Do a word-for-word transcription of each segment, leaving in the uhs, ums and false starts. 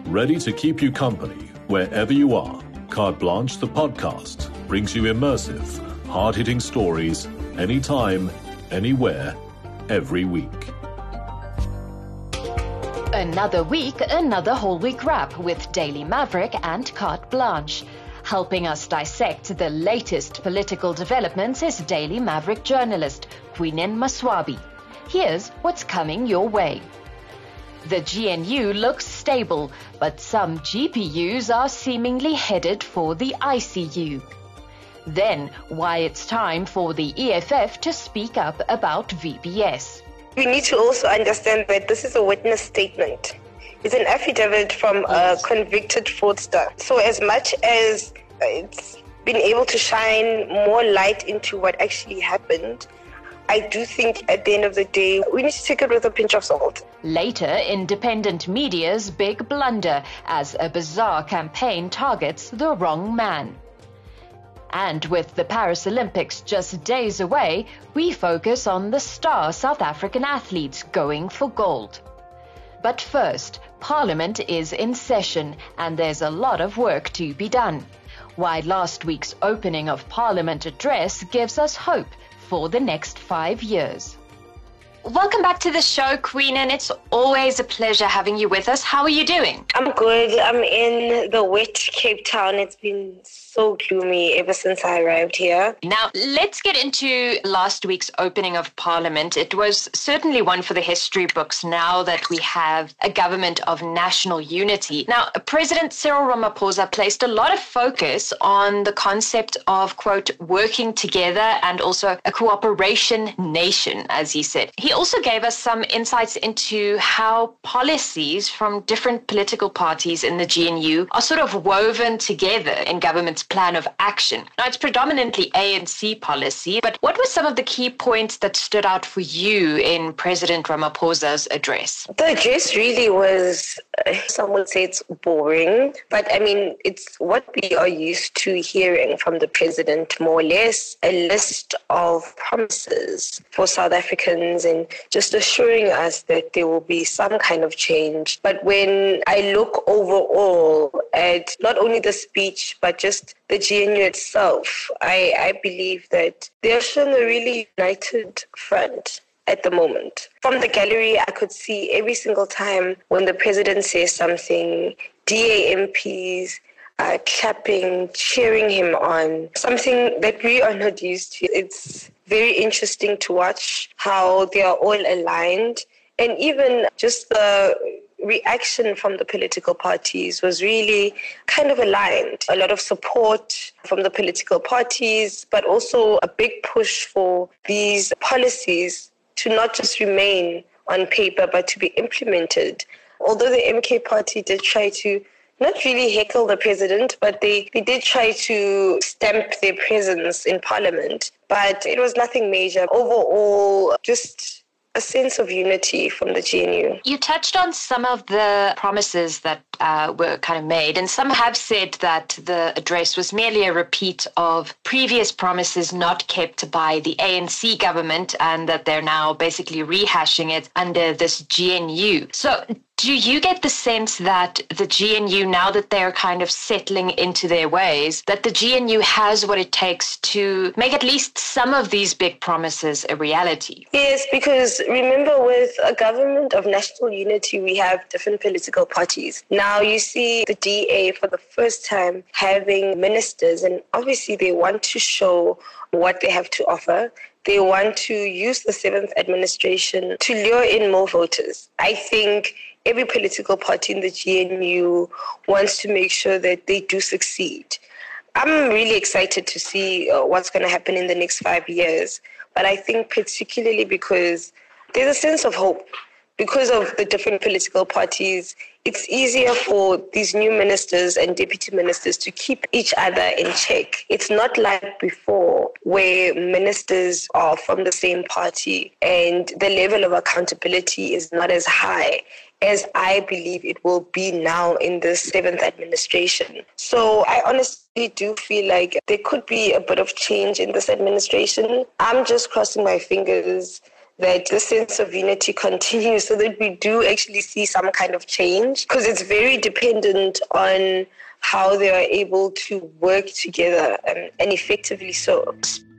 ready to keep you company wherever you are. Carte Blanche, the podcast, brings you immersive, hard-hitting stories anytime, anywhere, every week. Another week, another whole week wrap with Daily Maverick and Carte Blanche. Helping us dissect the latest political developments is Daily Maverick journalist Queenan Maswabi. Here's what's coming your way. The G N U looks stable, but some G P Us are seemingly headed for the I C U. Then, why it's time for the E F F to speak up about V B S. We need to also understand that this is a witness statement. It's an affidavit from a convicted fraudster. So as much as it's been able to shine more light into what actually happened, I do think at the end of the day, we need to take it with a pinch of salt. Later, independent media's big blunder as a bizarre campaign targets the wrong man. And with the Paris Olympics just days away, we focus on the star South African athletes going for gold. But first, Parliament is in session and there's a lot of work to be done. Why last week's opening of Parliament address gives us hope for the next five years. Welcome back to the show, Queen, and it's always a pleasure having you with us. How are you doing? I'm good. I'm in the wet Cape Town. It's been so gloomy ever since I arrived here. Now, let's get into last week's opening of Parliament. It was certainly one for the history books now that we have a government of national unity. Now, President Cyril Ramaphosa placed a lot of focus on the concept of, quote, working together and also a cooperation nation, as he said. He also gave us some insights into how policies from different political parties in the G N U are sort of woven together in government's plan of action. Now, it's predominantly A N C policy, but what were some of the key points that stood out for you in President Ramaphosa's address? The address really was, uh, some would say it's boring, but I mean, it's what we are used to hearing from the president, more or less, a list of promises for South Africans and just assuring us that there will be some kind of change. But when I look overall at not only the speech, but just the G N U itself, I, I believe that they're showing a really united front at the moment. From the gallery, I could see every single time when the president says something, D A M Ps uh, clapping, cheering him on, something that we are not used to. It's very interesting to watch how they are all aligned. And even just the reaction from the political parties was really kind of aligned. A lot of support from the political parties, but also a big push for these policies to not just remain on paper, but to be implemented. Although the M K party did try to not really heckle the president, but they, they did try to stamp their presence in Parliament. But it was nothing major. Overall, just a sense of unity from the G N U. You touched on some of the promises that uh, were kind of made, and some have said that the address was merely a repeat of previous promises not kept by the A N C government, and that they're now basically rehashing it under this G N U. So do you get the sense that the G N U, now that they're kind of settling into their ways, that the G N U has what it takes to make at least some of these big promises a reality? Yes, because remember, with a government of national unity, we have different political parties. Now you see the D A for the first time having ministers, and obviously they want to show what they have to offer. They want to use the seventh administration to lure in more voters. I think every political party in the G N U wants to make sure that they do succeed. I'm really excited to see uh, what's going to happen in the next five years. But I think particularly because there's a sense of hope. Because of the different political parties, it's easier for these new ministers and deputy ministers to keep each other in check. It's not like before where ministers are from the same party and the level of accountability is not as high as I believe it will be now in the seventh administration. So I honestly do feel like there could be a bit of change in this administration. I'm just crossing my fingers that the sense of unity continues so that we do actually see some kind of change, because it's very dependent on how they are able to work together, um, and effectively so.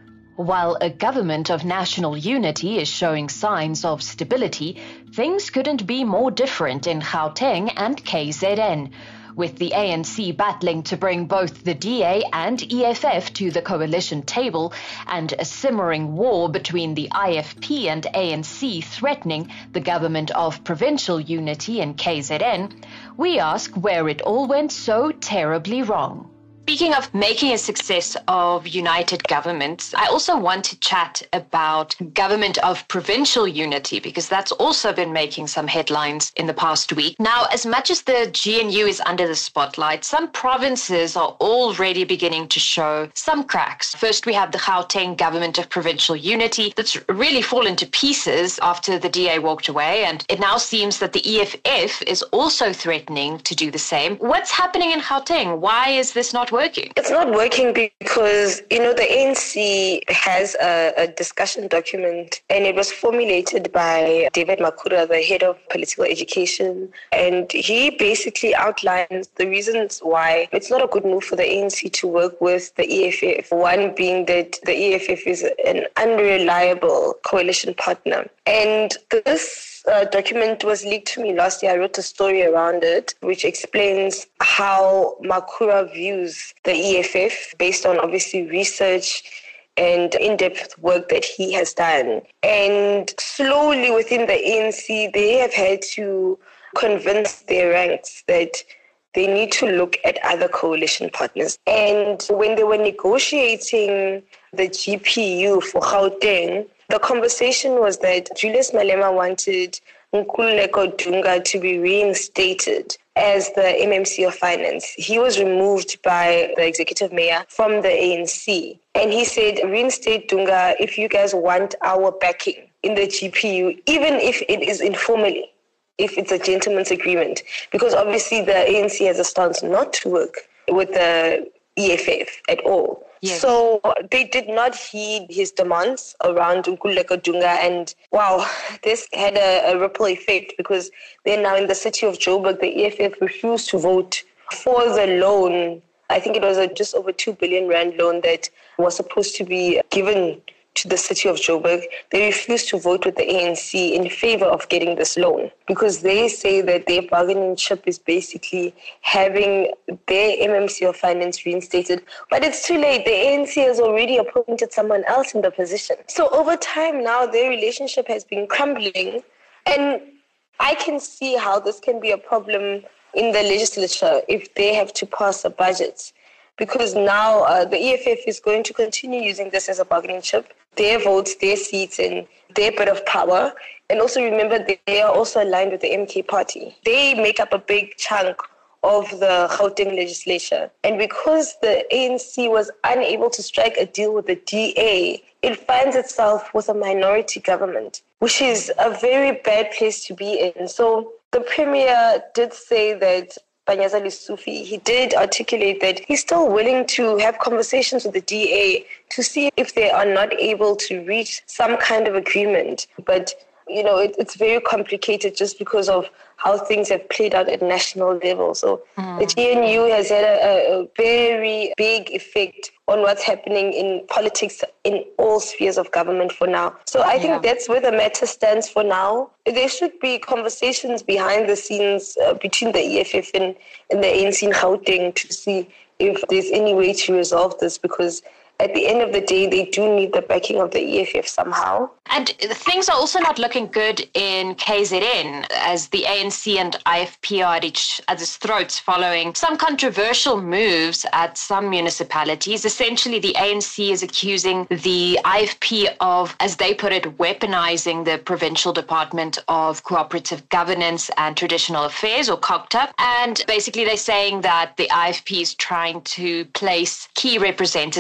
While a government of national unity is showing signs of stability, things couldn't be more different in Gauteng and K Z N. With the A N C battling to bring both the D A and E F F to the coalition table, and a simmering war between the I F P and A N C threatening the government of provincial unity in K Z N, we ask where it all went so terribly wrong. Speaking of making a success of united governments, I also want to chat about government of provincial unity, because that's also been making some headlines in the past week. Now, as much as the G N U is under the spotlight, some provinces are already beginning to show some cracks. First, we have the Gauteng government of provincial unity that's really fallen to pieces after the D A walked away, and it now seems that the E F F is also threatening to do the same. What's happening in Gauteng? Why is this not working? Working. It's not working because, you know, the A N C has a, a discussion document, and it was formulated by David Makhura, the head of political education. And he basically outlines the reasons why it's not a good move for the A N C to work with the E F F. One being that the E F F is an unreliable coalition partner. And this Uh, document was leaked to me last year. I wrote a story around it, which explains how Makhura views the E F F based on obviously research and in-depth work that he has done. And slowly within the A N C, they have had to convince their ranks that they need to look at other coalition partners. And when they were negotiating the G P U for Gauteng, the conversation was that Julius Malema wanted Nkululeko Dunga to be reinstated as the M M C of Finance. He was removed by the executive mayor from the A N C. And he said, reinstate Dunga if you guys want our backing in the G P U, even if it is informally, if it's a gentleman's agreement. Because obviously the A N C has a stance not to work with the E F F at all. Yes. So they did not heed his demands around Nkululeko Dunga, and wow, this had a, a ripple effect, because then now in the city of Joburg, the E F F refused to vote for the loan. I think it was a just over two billion rand loan that was supposed to be given to the city of Joburg. They refused to vote with the A N C in favor of getting this loan, because they say that their bargaining chip is basically having their M M C of Finance reinstated. But it's too late. The A N C has already appointed someone else in the position. So over time now, their relationship has been crumbling. And I can see how this can be a problem in the legislature if they have to pass a budget. Because now uh, the E F F is going to continue using this as a bargaining chip, their votes, their seats, and their bit of power. And also remember, they are also aligned with the M K party. They make up a big chunk of the Gauteng legislature. And because the A N C was unable to strike a deal with the D A, it finds itself with a minority government, which is a very bad place to be in. So the Premier did say that Panyaza Lesufi, he did articulate that he's still willing to have conversations with the D A to see if they are not able to reach some kind of agreement. But, you know, it, it's very complicated just because of how things have played out at national level. So mm. the G N U has had a, a very big effect on what's happening in politics in all spheres of government for now. So I think yeah. that's where the matter stands for now. There should be conversations behind the scenes uh, between the E F F and, and the A N C in Gauteng to see if there's any way to resolve this, because at the end of the day, they do need the backing of the E F F somehow. And things are also not looking good in K Z N, as the A N C and I F P are at each other's throats following some controversial moves at some municipalities. Essentially, the A N C is accusing the I F P of, as they put it, weaponizing the Provincial Department of Cooperative Governance and Traditional Affairs, or COGTA. And basically, they're saying that the I F P is trying to place key representatives in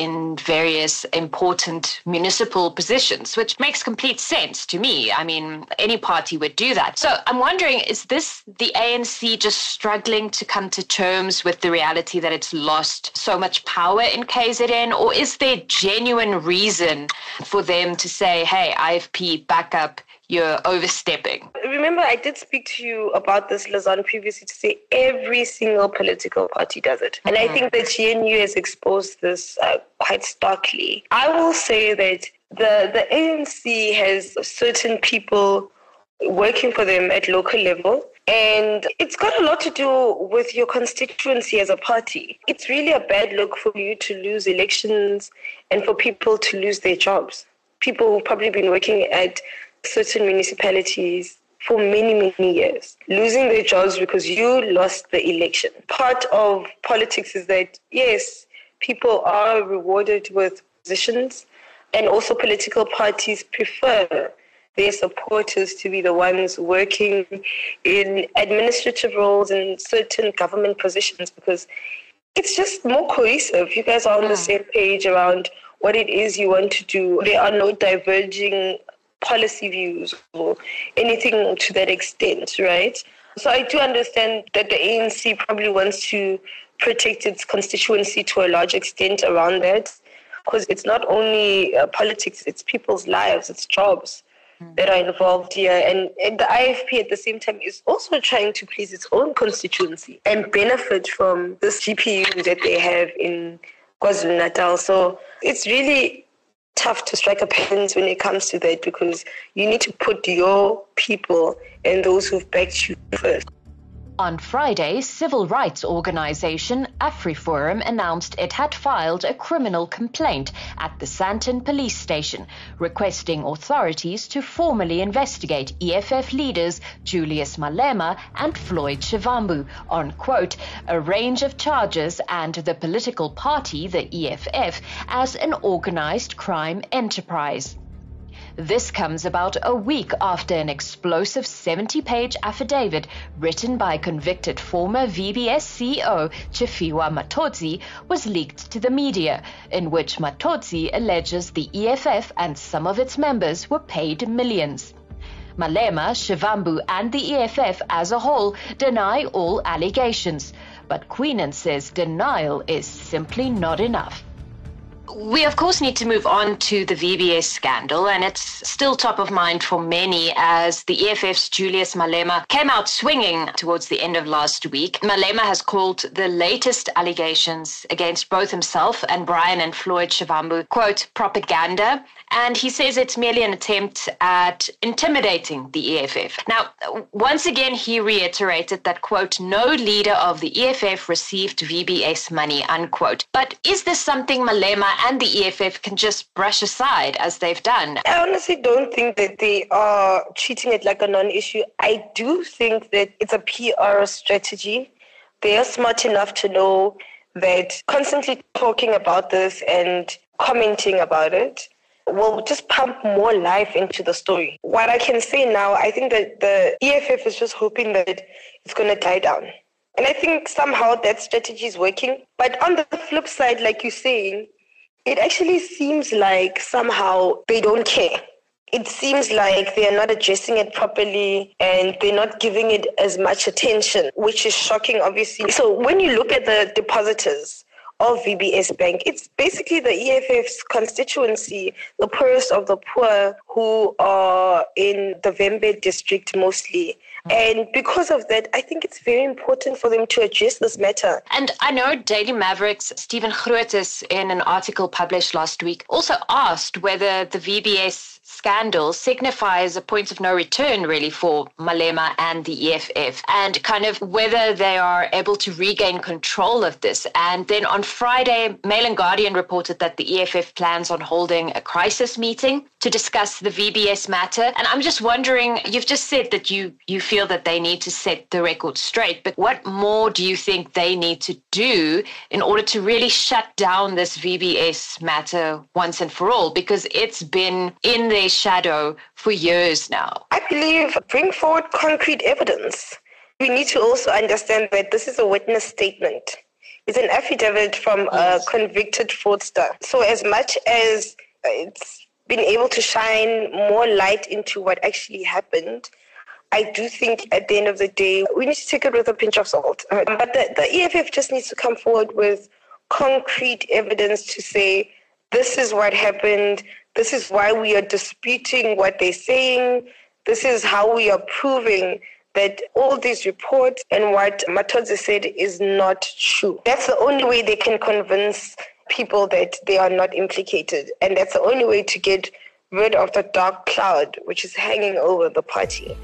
in various important municipal positions, which makes complete sense to me. I mean, any party would do that. So I'm wondering, is this the A N C just struggling to come to terms with the reality that it's lost so much power in K Z N, or is there genuine reason for them to say, hey, I F P, back up, you're overstepping? Remember, I did speak to you about this, Lazan, previously, to say every single political party does it. And I think that G N U has exposed this uh, quite starkly. I will say that the, the A N C has certain people working for them at local level, and it's got a lot to do with your constituency as a party. It's really a bad look for you to lose elections and for people to lose their jobs. People who've probably been working at certain municipalities for many, many years, losing their jobs because you lost the election. Part of politics is that, yes, people are rewarded with positions, and also political parties prefer their supporters to be the ones working in administrative roles and certain government positions, because it's just more cohesive. You guys are on the same page around what it is you want to do. There are no diverging policy views or anything to that extent, right? So I do understand that the A N C probably wants to protect its constituency to a large extent around that, because it's not only uh, politics, it's people's lives, it's jobs that are involved here. And, and the I F P at the same time is also trying to please its own constituency and benefit from this G P U that they have in KwaZulu-Natal. So it's really tough to strike a balance when it comes to that, because you need to put your people and those who've backed you first. On Friday, civil rights organization AfriForum announced it had filed a criminal complaint at the Sandton police station, requesting authorities to formally investigate E F F leaders Julius Malema and Floyd Shivambu on, quote, a range of charges, and the political party, the E F F, as an organized crime enterprise. This comes about a week after an explosive seventy-page affidavit written by convicted former V B S C E O Chifiwa Matodzi was leaked to the media, in which Matodzi alleges the E F F and some of its members were paid millions. Malema, Shivambu and the E F F as a whole deny all allegations, but Queenan says denial is simply not enough. We, of course, need to move on to the V B S scandal, and it's still top of mind for many as the E F F's Julius Malema came out swinging towards the end of last week. Malema has called the latest allegations against both himself and Brian and Floyd Shivambu, quote, propaganda, and he says it's merely an attempt at intimidating the E F F. Now, once again, he reiterated that, quote, no leader of the E F F received V B S money, unquote. But is this something Malema and the E F F can just brush aside as they've done? I honestly don't think that they are treating it like a non-issue. I do think that it's a P R strategy. They are smart enough to know that constantly talking about this and commenting about it will just pump more life into the story. What I can say now, I think that the E F F is just hoping that it's going to die down. And I think somehow that strategy is working. But on the flip side, like you're saying, it actually seems like somehow they don't care. It seems like they're not addressing it properly and they're not giving it as much attention, which is shocking, obviously. So when you look at the depositors of V B S Bank, it's basically the E F F's constituency, the poorest of the poor, who are in the Vembe district mostly. And because of that, I think it's very important for them to address this matter. And I know Daily Maverick's Stephen Grootes, in an article published last week, also asked whether the V B S scandal signifies a point of no return, really, for Malema and the E F F, and kind of whether they are able to regain control of this. And then on Friday, Mail and Guardian reported that the E F F plans on holding a crisis meeting to discuss the V B S matter. And I'm just wondering, you've just said that you, you feel that they need to set the record straight, but what more do you think they need to do in order to really shut down this V B S matter once and for all? Because it's been in their shadow for years now. I believe bring forward concrete evidence. We need to also understand that this is a witness statement. It's an affidavit from yes. a convicted fraudster. So as much as it's been able to shine more light into what actually happened, I do think at the end of the day, we need to take it with a pinch of salt. But the, the E F F just needs to come forward with concrete evidence to say, this is what happened, this is why we are disputing what they're saying, this is how we are proving that all these reports and what Matodzi said is not true. That's the only way they can convince people that they are not implicated. And that's the only way to get rid of the dark cloud which is hanging over the party.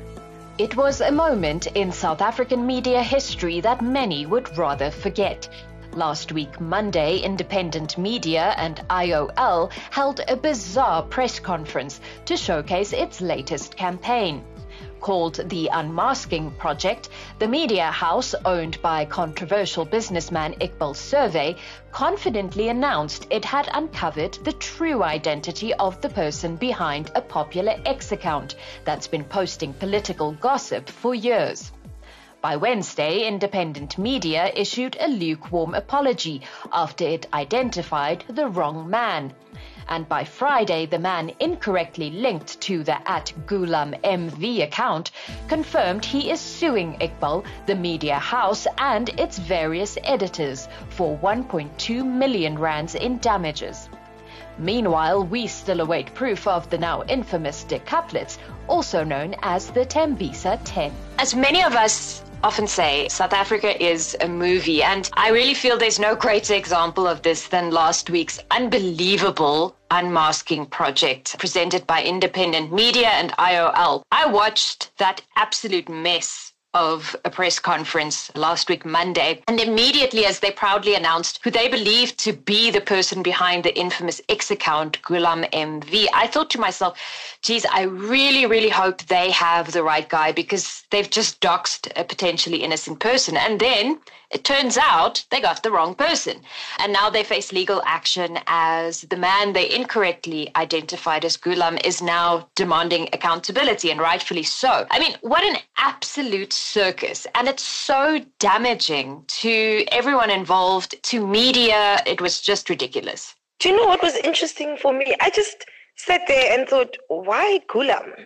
It was a moment in South African media history that many would rather forget. Last week, Monday, independent media and I O L held a bizarre press conference to showcase its latest campaign. Called the Unmasking Project, the media house, owned by controversial businessman Iqbal Survey, confidently announced it had uncovered the true identity of the person behind a popular X account that's been posting political gossip for years. By Wednesday, independent media issued a lukewarm apology after it identified the wrong man. And by Friday, the man incorrectly linked to the at Gulam M V account confirmed he is suing Iqbal, the media house, and its various editors for one point two million rands in damages. Meanwhile, we still await proof of the now infamous decaplets, also known as the Tembisa ten. As many of us often say, South Africa is a movie, and I really feel there's no greater example of this than last week's unbelievable Unmasking Project presented by independent media and I O L. I watched that absolute mess of a press conference last week, Monday, and immediately as they proudly announced who they believed to be the person behind the infamous X account, Gulam M V, I thought to myself, geez, I really, really hope they have the right guy, because they've just doxed a potentially innocent person. And then it turns out they got the wrong person. And now they face legal action as the man they incorrectly identified as Gulam is now demanding accountability, and rightfully so. I mean, what an absolute circus. And it's so damaging to everyone involved, to media. It was just ridiculous. Do you know what was interesting for me? I just sat there and thought, why Gulam?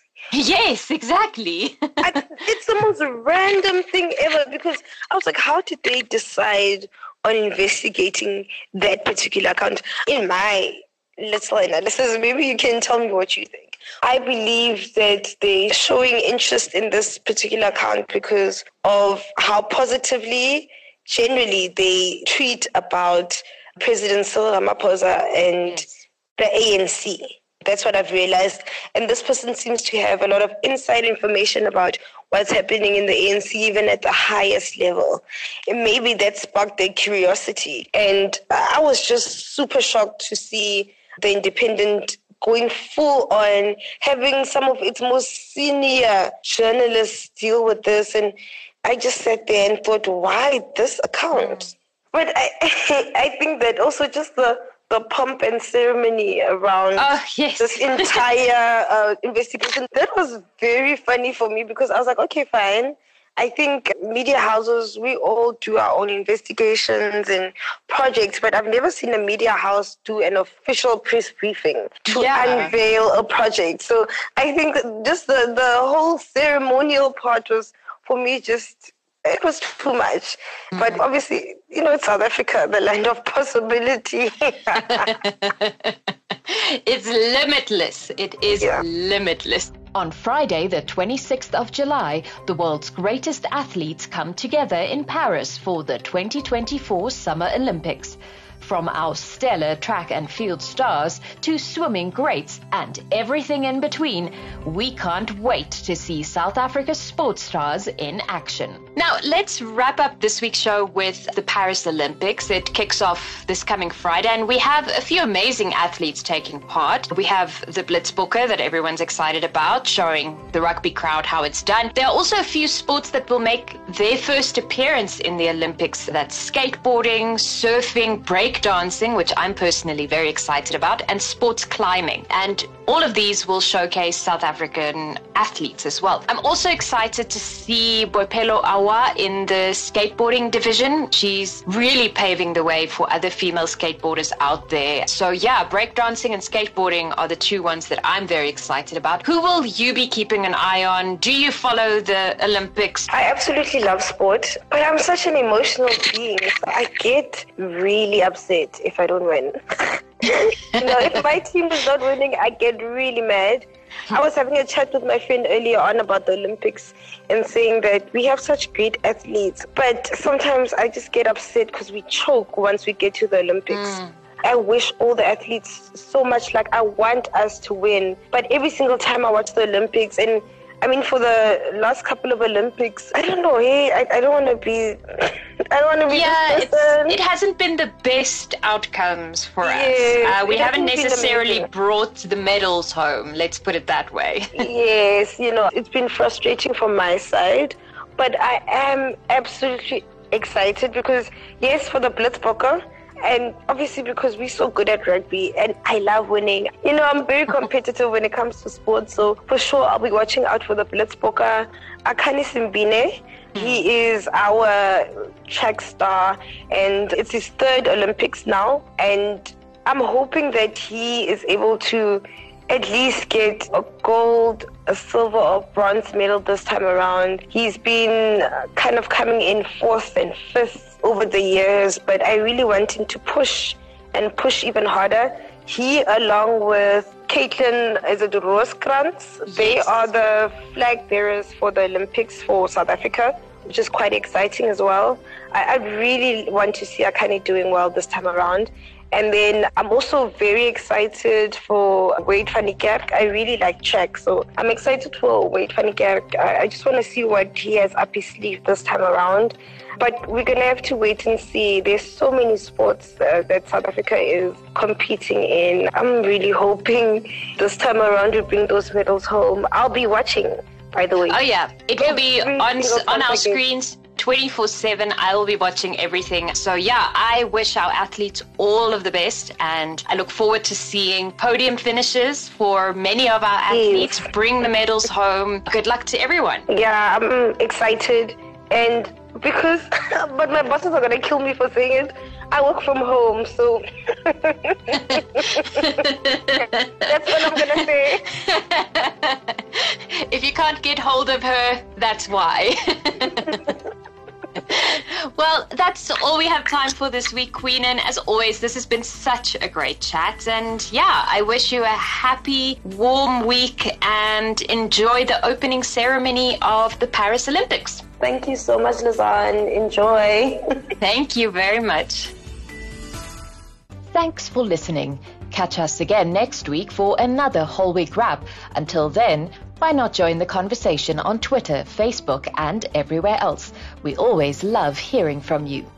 Yes, exactly. I, it's the most random thing ever, because I was like, how did they decide on investigating that particular account? In my little analysis, maybe you can tell me what you think. I believe that they're showing interest in this particular account because of how positively, generally, they tweet about President Cyril Ramaphosa and yes. the A N C. That's what I've realized. And this person seems to have a lot of inside information about what's happening in the A N C, even at the highest level. And maybe that sparked their curiosity. And I was just super shocked to see the Independent going full on, having some of its most senior journalists deal with this. And I just sat there and thought, why this account? But I, I think that also just the the pomp and ceremony around oh, yes. this entire uh, investigation, that was very funny for me, because I was like, okay, fine. I think media houses, we all do our own investigations and projects, but I've never seen a media house do an official press briefing to yeah. unveil a project. So I think just the, the whole ceremonial part was, for me, just... it was too much. Mm-hmm. But obviously, you know, it's South Africa, the land of possibility. It's limitless. It is yeah. limitless. On Friday, the twenty-sixth of July, the world's greatest athletes come together in Paris for the twenty twenty-four Summer Olympics. From our stellar track and field stars to swimming greats and everything in between, we can't wait to see South Africa's sports stars in action. Now, let's wrap up this week's show with the Paris Olympics. It kicks off this coming Friday, and we have a few amazing athletes taking part. We have the Blitzbokke that everyone's excited about, showing the rugby crowd how it's done. There are also a few sports that will make their first appearance in the Olympics. That's skateboarding, surfing, break breakdancing, which I'm personally very excited about, and sports climbing. And all of these will showcase South African athletes as well. I'm also excited to see Boipelo Awa in the skateboarding division. She's really paving the way for other female skateboarders out there. So yeah, breakdancing and skateboarding are the two ones that I'm very excited about. Who will you be keeping an eye on? Do you follow the Olympics? I absolutely love sport, but I'm such an emotional being, so I get really upset if I don't win. You know, if my team is not winning, I get really mad. I was having a chat with my friend earlier on about the Olympics and saying that we have such great athletes, but sometimes I just get upset because we choke once we get to the Olympics. Mm. I wish all the athletes so much, like I want us to win, but every single time I watch the Olympics, and I mean, for the last couple of Olympics, I don't know, hey, I, I don't want to be, I don't want to be yeah, this person. It hasn't been the best outcomes for yes, us. Uh, we haven't necessarily brought the medals home, let's put it that way. Yes, you know, it's been frustrating from my side, but I am absolutely excited because, yes, for the Blitzbokke, and obviously because we're so good at rugby and I love winning. You know, I'm very competitive when it comes to sports, so for sure I'll be watching out for the Blitzbokke. Akani Simbine, he is our track star and it's his third Olympics now, and I'm hoping that he is able to at least get a gold, a silver or bronze medal this time around. He's been kind of coming in fourth and fifth over the years, but I really want him to push and push even harder. He, along with Caitlin, is it Rooskrantz? Yes. They are the flag bearers for the Olympics for South Africa, which is quite exciting as well. I, I really want to see Akani doing well this time around. And then I'm also very excited for Wade van der Kerk. I really like track, so I'm excited for Wade van der Kerk. I, I just want to see what he has up his sleeve this time around. But we're going to have to wait and see. There's so many sports uh, that South Africa is competing in. I'm really hoping this time around we bring those medals home. I'll be watching, by the way. Oh, yeah. It will be on, on our screens twenty-four seven. I will be watching everything. So, yeah, I wish our athletes all of the best. And I look forward to seeing podium finishes for many of our athletes. Yes. Bring the medals home. Good luck to everyone. Yeah, I'm excited. And because, but my bosses are going to kill me for saying it, I work from home, so that's what I'm going to say. If you can't get hold of her, that's why. Well, that's all we have time for this week, Queen. And as always, this has been such a great chat. And yeah, I wish you a happy, warm week and enjoy the opening ceremony of the Paris Olympics. Thank you so much, Lizanne. Enjoy. Thank you very much. Thanks for listening. Catch us again next week for another whole week wrap. Until then, why not join the conversation on Twitter, Facebook, and everywhere else? We always love hearing from you.